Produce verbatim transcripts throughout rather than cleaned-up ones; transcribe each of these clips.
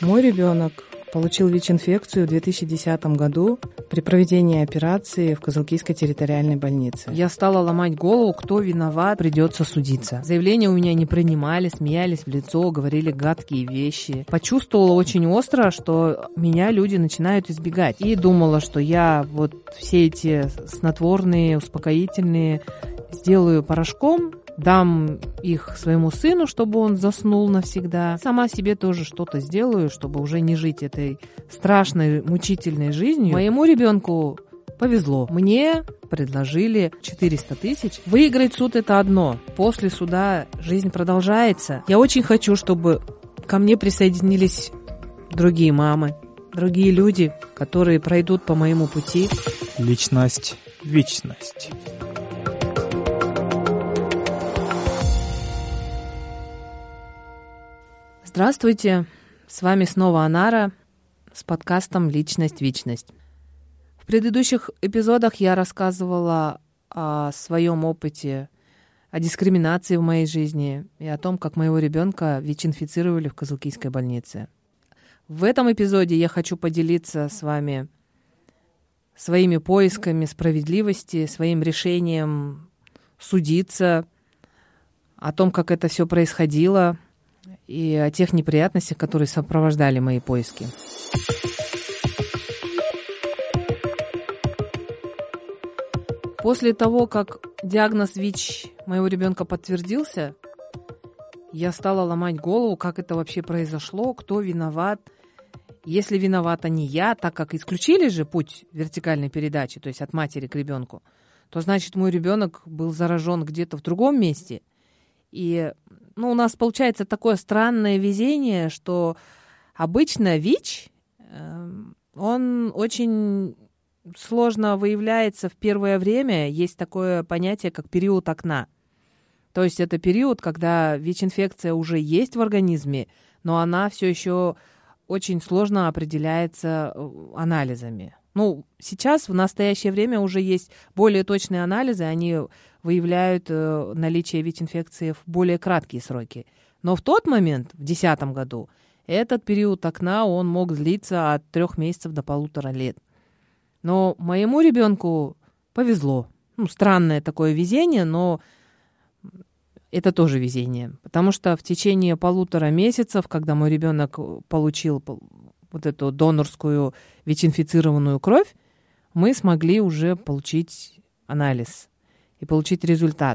Мой ребенок получил ВИЧ-инфекцию в две тысячи десятом году при проведении операции в Кызылкийской территориальной больнице. Я стала ломать голову, кто виноват, придется судиться. Заявления у меня не принимали, смеялись в лицо, говорили гадкие вещи. Почувствовала очень остро, что меня люди начинают избегать. И думала, что я вот все эти снотворные, успокоительные сделаю порошком, дам их своему сыну, чтобы он заснул навсегда. Сама себе тоже что-то сделаю, чтобы уже не жить этой страшной, мучительной жизнью. Моему ребенку повезло. Мне предложили четыреста тысяч. Выиграть суд — это одно. После суда жизнь продолжается. Я очень хочу, чтобы ко мне присоединились другие мамы, другие люди, которые пройдут по моему пути. Личность, вечность. Здравствуйте, с вами снова Анара с подкастом «Личность, вечность». В предыдущих эпизодах я рассказывала о своем опыте, о дискриминации в моей жизни и о том, как моего ребенка ВИЧ-инфицировали в Кызылкийской больнице. В этом эпизоде я хочу поделиться с вами своими поисками справедливости, своим решением судиться, о том, как это все происходило, и о тех неприятностях, которые сопровождали мои поиски. После того, как диагноз ВИЧ моего ребенка подтвердился, я стала ломать голову, как это вообще произошло, кто виноват. Если виновата не я, так как исключили же путь вертикальной передачи, то есть от матери к ребенку, то значит мой ребенок был заражен где-то в другом месте. И ну, у нас получается такое странное везение, что обычно ВИЧ, он очень сложно выявляется в первое время. Есть такое понятие, как период окна. То есть это период, когда ВИЧ-инфекция уже есть в организме, но она все еще очень сложно определяется анализами. Ну, сейчас, в настоящее время, уже есть более точные анализы, они выявляют э, наличие ВИЧ-инфекции в более краткие сроки. Но в тот момент, в две тысячи десятом году, этот период окна, он мог длиться от трех месяцев до полутора лет. Но моему ребенку повезло. Ну, странное такое везение, но это тоже везение. Потому что в течение полутора месяцев, когда мой ребенок получил вот эту донорскую ВИЧ-инфицированную кровь, мы смогли уже получить анализ и получить результат.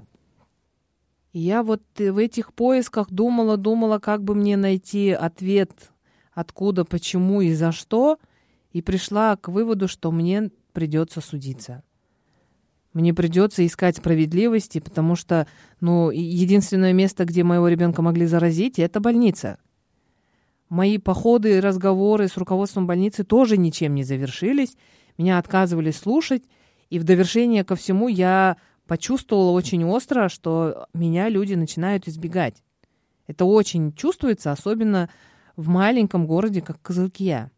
И я вот в этих поисках думала, думала, как бы мне найти ответ, откуда, почему и за что, и пришла к выводу, что мне придется судиться. Мне придется искать справедливости, потому что ну, единственное место, где моего ребенка могли заразить, это больница. Мои походы и разговоры с руководством больницы тоже ничем не завершились. Меня отказывались слушать. И в довершение ко всему я почувствовала очень остро, что меня люди начинают избегать. Это очень чувствуется, особенно в маленьком городе, как Кызылкия.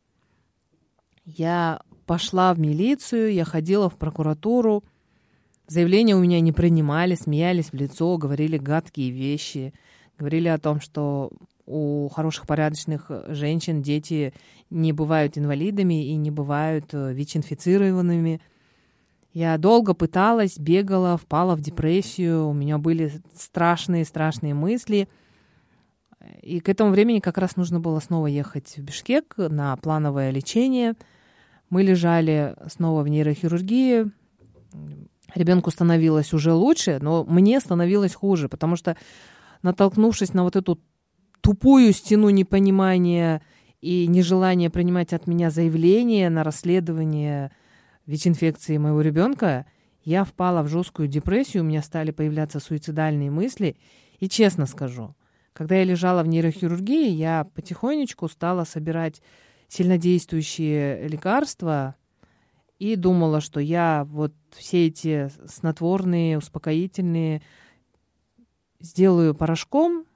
Я пошла в милицию, я ходила в прокуратуру. Заявления у меня не принимали, смеялись в лицо, говорили гадкие вещи. Говорили о том, что у хороших, порядочных женщин дети не бывают инвалидами и не бывают ВИЧ-инфицированными. Я долго пыталась, бегала, впала в депрессию. У меня были страшные-страшные мысли. И к этому времени как раз нужно было снова ехать в Бишкек на плановое лечение. Мы лежали снова в нейрохирургии. Ребенку становилось уже лучше, но мне становилось хуже, потому что, натолкнувшись на вот эту тупую стену непонимания и нежелания принимать от меня заявление на расследование ВИЧ-инфекции моего ребенка, я впала в жесткую депрессию, у меня стали появляться суицидальные мысли. И честно скажу, когда я лежала в нейрохирургии, я потихонечку стала собирать сильнодействующие лекарства и думала, что я вот все эти снотворные, успокоительные сделаю порошком,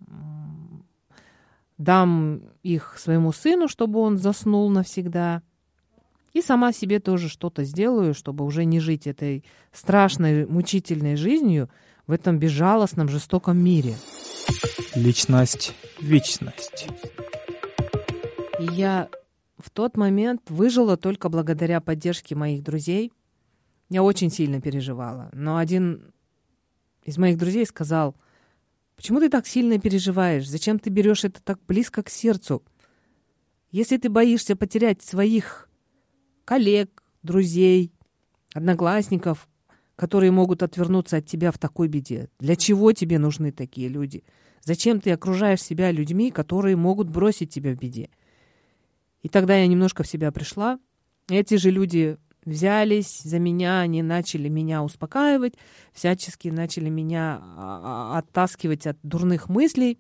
дам их своему сыну, чтобы он заснул навсегда. И сама себе тоже что-то сделаю, чтобы уже не жить этой страшной, мучительной жизнью в этом безжалостном, жестоком мире. Личность, вечность. И я в тот момент выжила только благодаря поддержке моих друзей. Я очень сильно переживала. Но один из моих друзей сказал: почему ты так сильно переживаешь? Зачем ты берешь это так близко к сердцу? Если ты боишься потерять своих коллег, друзей, одноклассников, которые могут отвернуться от тебя в такой беде, для чего тебе нужны такие люди? Зачем ты окружаешь себя людьми, которые могут бросить тебя в беде? И тогда я немножко в себя пришла. Эти же люди взялись за меня, они начали меня успокаивать, всячески начали меня оттаскивать от дурных мыслей,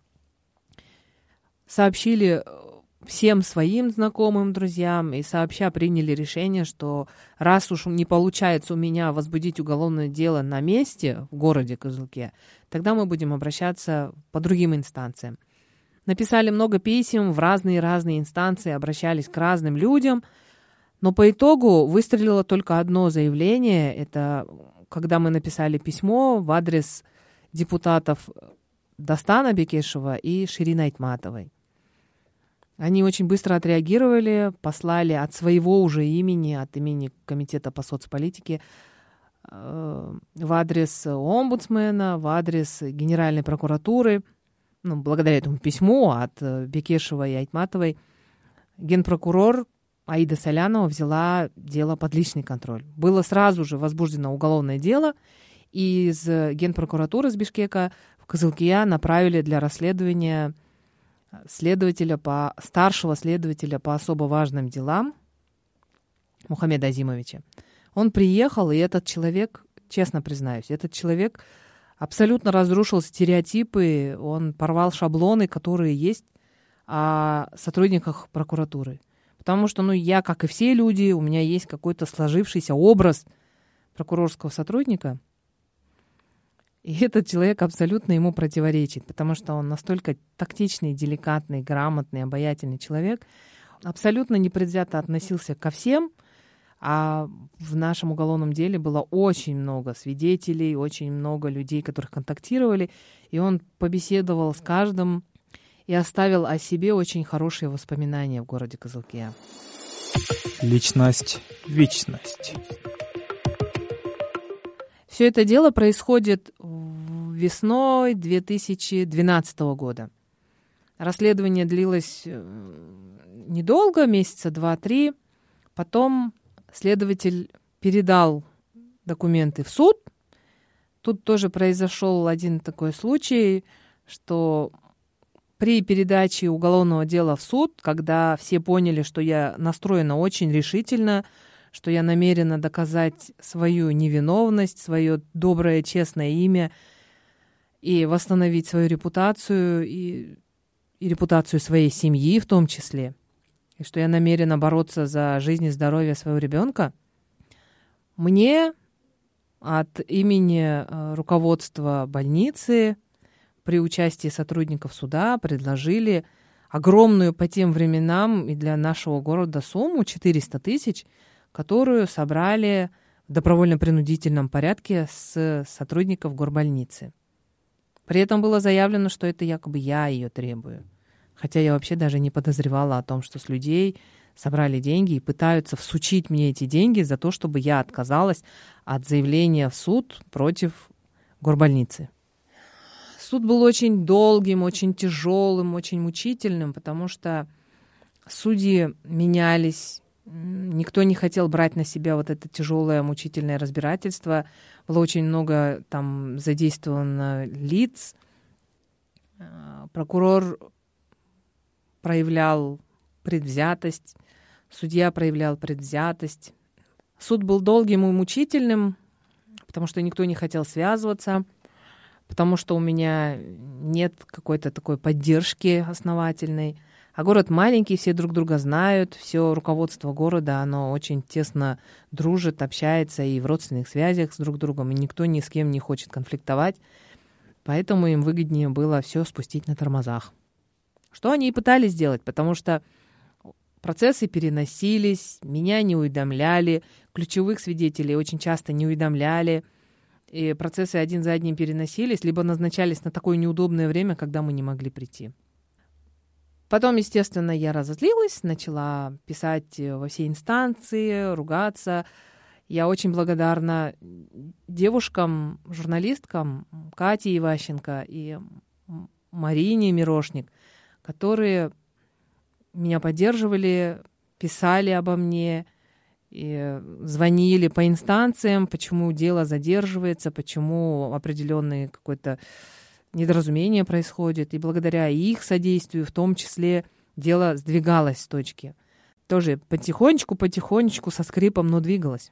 сообщили всем своим знакомым, друзьям, и сообща приняли решение, что раз уж не получается у меня возбудить уголовное дело на месте в городе Кызылке, тогда мы будем обращаться по другим инстанциям. Написали много писем в разные-разные инстанции, обращались к разным людям, но по итогу выстрелило только одно заявление. Это когда мы написали письмо в адрес депутатов Дастана Бекешева и Ширины Айтматовой. Они очень быстро отреагировали, послали от своего уже имени, от имени Комитета по соцполитике, э, в адрес омбудсмена, в адрес Генеральной прокуратуры. Ну, благодаря этому письму от Бекешева и Айтматовой генпрокурор Аида Солянова взяла дело под личный контроль. Было сразу же возбуждено уголовное дело, и из генпрокуратуры с Бишкека в Кызылкия направили для расследования следователя по, старшего следователя по особо важным делам Мухаммеда Азимовича. Он приехал, и этот человек, честно признаюсь, этот человек абсолютно разрушил стереотипы, он порвал шаблоны, которые есть о сотрудниках прокуратуры. Потому что, ну, я, как и все люди, у меня есть какой-то сложившийся образ прокурорского сотрудника. И этот человек абсолютно ему противоречит, потому что он настолько тактичный, деликатный, грамотный, обаятельный человек, абсолютно непредвзято относился ко всем, а в нашем уголовном деле было очень много свидетелей, очень много людей, которых контактировали, и он побеседовал с каждым и оставил о себе очень хорошие воспоминания в городе Кызылкия. Личность, вечность. Все это дело происходит весной две тысячи двенадцатого года. Расследование длилось недолго, месяца два-три. Потом следователь передал документы в суд. Тут тоже произошел один такой случай, что при передаче уголовного дела в суд, когда все поняли, что я настроена очень решительно, что я намерена доказать свою невиновность, свое доброе, честное имя и восстановить свою репутацию и, и репутацию своей семьи в том числе, и что я намерена бороться за жизнь и здоровье своего ребенка, мне от имени руководства больницы при участии сотрудников суда предложили огромную по тем временам и для нашего города сумму четыреста тысяч, которую собрали в добровольно-принудительном порядке с сотрудников горбольницы. При этом было заявлено, что это якобы я ее требую. Хотя я вообще даже не подозревала о том, что с людей собрали деньги и пытаются всучить мне эти деньги за то, чтобы я отказалась от заявления в суд против горбольницы. Суд был очень долгим, очень тяжелым, очень мучительным, потому что судьи менялись. Никто не хотел брать на себя вот это тяжелое, мучительное разбирательство. Было очень много там задействовано лиц. Прокурор проявлял предвзятость, судья проявлял предвзятость. Суд был долгим и мучительным, потому что никто не хотел связываться, потому что у меня нет какой-то такой поддержки основательной. А город маленький, все друг друга знают, все руководство города, оно очень тесно дружит, общается и в родственных связях с друг другом, и никто ни с кем не хочет конфликтовать. Поэтому им выгоднее было все спустить на тормозах. Что они и пытались сделать, потому что процессы переносились, меня не уведомляли, ключевых свидетелей очень часто не уведомляли, и процессы один за одним переносились, либо назначались на такое неудобное время, когда мы не могли прийти. Потом, естественно, я разозлилась, начала писать во все инстанции, ругаться. Я очень благодарна девушкам, журналисткам Кате Иващенко и Марине Мирошник, которые меня поддерживали, писали обо мне, и звонили по инстанциям, почему дело задерживается, почему определенные какое-то недоразумение происходит. И благодаря их содействию, в том числе, дело сдвигалось с точки. Тоже потихонечку-потихонечку со скрипом, но двигалось.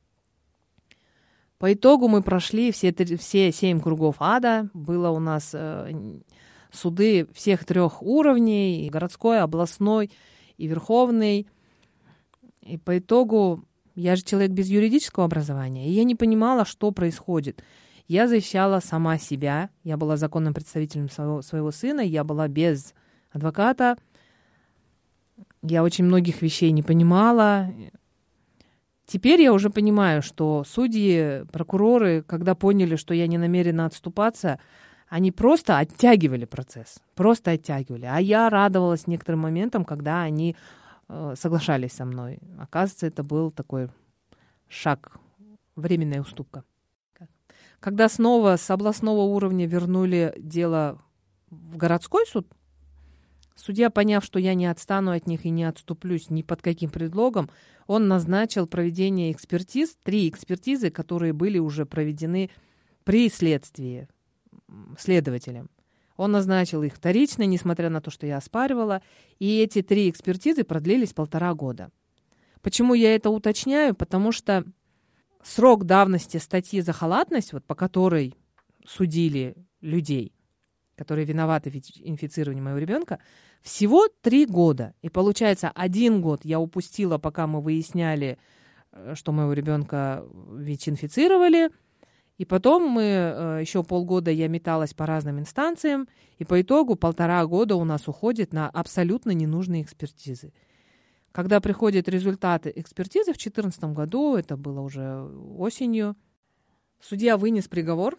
По итогу мы прошли все, все семь кругов ада. Было у нас э, суды всех трех уровней, и городской, областной и верховный. И по итогу я же человек без юридического образования, и я не понимала, что происходит. Я защищала сама себя, я была законным представителем своего, своего сына, я была без адвоката. Я очень многих вещей не понимала. Теперь я уже понимаю, что судьи, прокуроры, когда поняли, что я не намерена отступаться, они просто оттягивали процесс, просто оттягивали. А я радовалась некоторым моментам, когда они э, соглашались со мной. Оказывается, это был такой шаг, временная уступка. Когда снова с областного уровня вернули дело в городской суд, судья, поняв, что я не отстану от них и не отступлюсь ни под каким предлогом, он назначил проведение экспертиз, три экспертизы, которые были уже проведены при следствии следователем. Он назначил их вторично, несмотря на то, что я оспаривала, и эти три экспертизы продлились полтора года. Почему я это уточняю? Потому что срок давности статьи за халатность, вот, по которой судили людей, которые виноваты в инфицировании моего ребенка, всего три года. И получается, один год я упустила, пока мы выясняли, что моего ребенка ВИЧ-инфицировали. И потом мы еще полгода я металась по разным инстанциям, и по итогу полтора года у нас уходит на абсолютно ненужные экспертизы. Когда приходят результаты экспертизы в две тысячи четырнадцатом году, это было уже осенью, судья вынес приговор.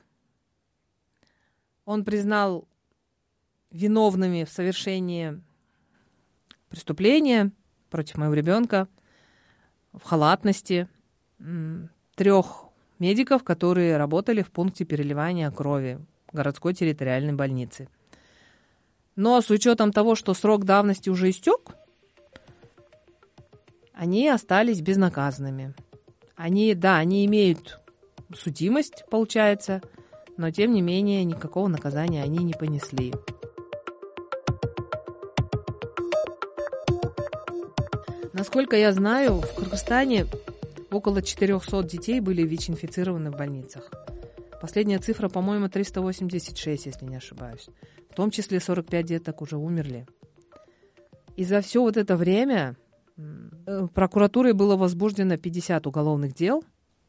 Он признал виновными в совершении преступления против моего ребенка, в халатности трех медиков, которые работали в пункте переливания крови городской территориальной больницы. Но с учетом того, что срок давности уже истек, они остались безнаказанными. Они, да, они имеют судимость, получается, но тем не менее никакого наказания они не понесли. Насколько я знаю, в Кыргызстане около четырехсот детей были ВИЧ-инфицированы в больницах. Последняя цифра, по-моему, триста восемьдесят шесть, если не ошибаюсь. В том числе сорок пять деток уже умерли. И за все вот это время прокуратурой было возбуждено пятьдесят уголовных дел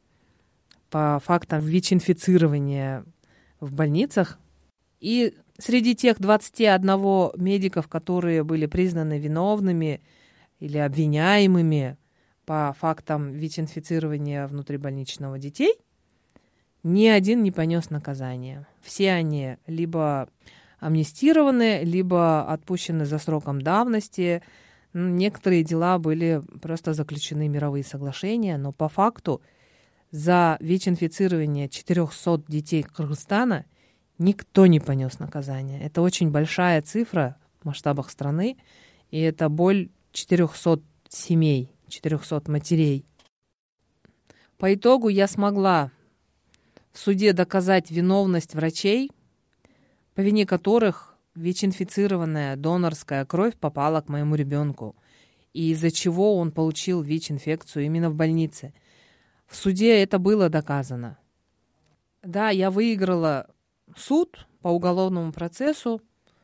по фактам ВИЧ-инфицирования в больницах. И среди тех двадцати одного медиков, которые были признаны виновными или обвиняемыми по фактам ВИЧ-инфицирования внутрибольничного детей, ни один не понес наказание. Все они либо амнистированы, либо отпущены за сроком давности. Некоторые дела были просто заключены мировые соглашения, но по факту за ВИЧ-инфицирование четырехсот детей Кыргызстана никто не понес наказание. Это очень большая цифра в масштабах страны, и это боль четырехсот семей, четырехсот матерей. По итогу я смогла в суде доказать виновность врачей, по вине которых ВИЧ-инфицированная донорская кровь попала к моему ребенку, и из-за чего он получил ВИЧ-инфекцию именно в больнице. В суде это было доказано. Да, я выиграла суд по уголовному процессу,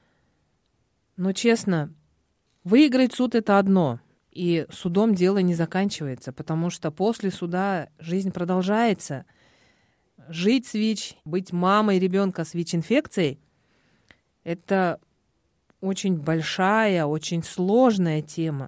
но, честно, выиграть суд — это одно, и судом дело не заканчивается, потому что после суда жизнь продолжается. Жить с ВИЧ, быть мамой ребенка с ВИЧ-инфекцией — это очень большая, очень сложная тема.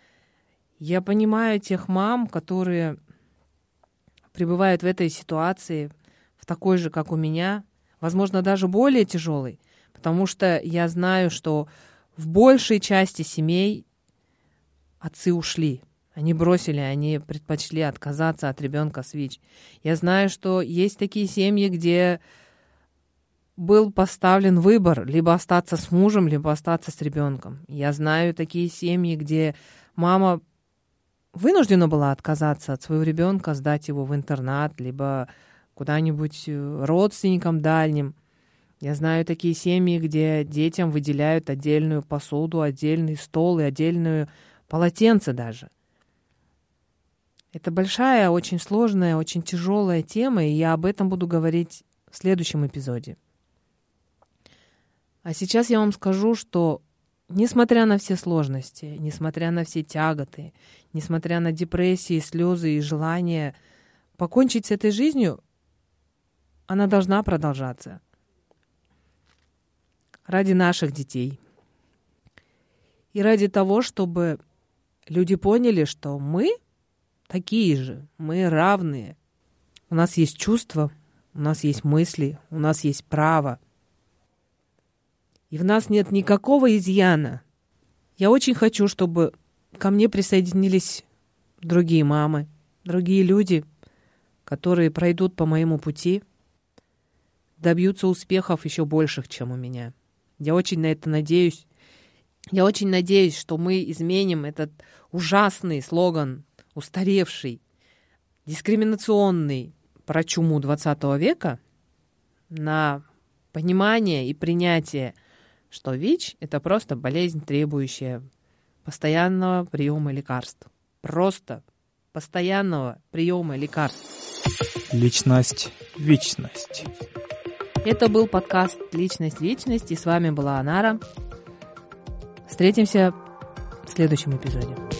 Я понимаю тех мам, которые пребывают в этой ситуации, в такой же, как у меня, возможно, даже более тяжелой, потому что я знаю, что в большей части семей отцы ушли. Они бросили, они предпочли отказаться от ребенка с ВИЧ. Я знаю, что есть такие семьи, где был поставлен выбор либо остаться с мужем, либо остаться с ребенком. Я знаю такие семьи, где мама вынуждена была отказаться от своего ребенка, сдать его в интернат, либо куда-нибудь родственникам дальним. Я знаю такие семьи, где детям выделяют отдельную посуду, отдельный стол и отдельную полотенце даже. Это большая, очень сложная, очень тяжелая тема, и я об этом буду говорить в следующем эпизоде. А сейчас я вам скажу, что несмотря на все сложности, несмотря на все тяготы, несмотря на депрессии, слезы и желание покончить с этой жизнью, она должна продолжаться. Ради наших детей. И ради того, чтобы люди поняли, что мы такие же, мы равные. У нас есть чувства, у нас есть мысли, у нас есть право. И в нас нет никакого изъяна. Я очень хочу, чтобы ко мне присоединились другие мамы, другие люди, которые пройдут по моему пути, добьются успехов еще больших, чем у меня. Я очень на это надеюсь. Я очень надеюсь, что мы изменим этот ужасный слоган, устаревший, дискриминационный про чуму двадцатого века на понимание и принятие, что ВИЧ – это просто болезнь, требующая постоянного приема лекарств. Просто постоянного приема лекарств. Личность, вечность. Это был подкаст «Личность, вечность», и с вами была Анара. Встретимся в следующем эпизоде.